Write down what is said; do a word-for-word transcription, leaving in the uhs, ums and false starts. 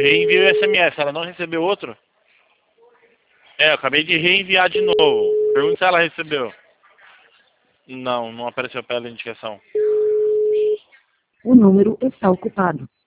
reenviei o S M S, ela não recebeu outro? É, eu acabei de reenviar de novo. Pergunta se ela recebeu. Não, não apareceu para ela a indicação. O número está ocupado.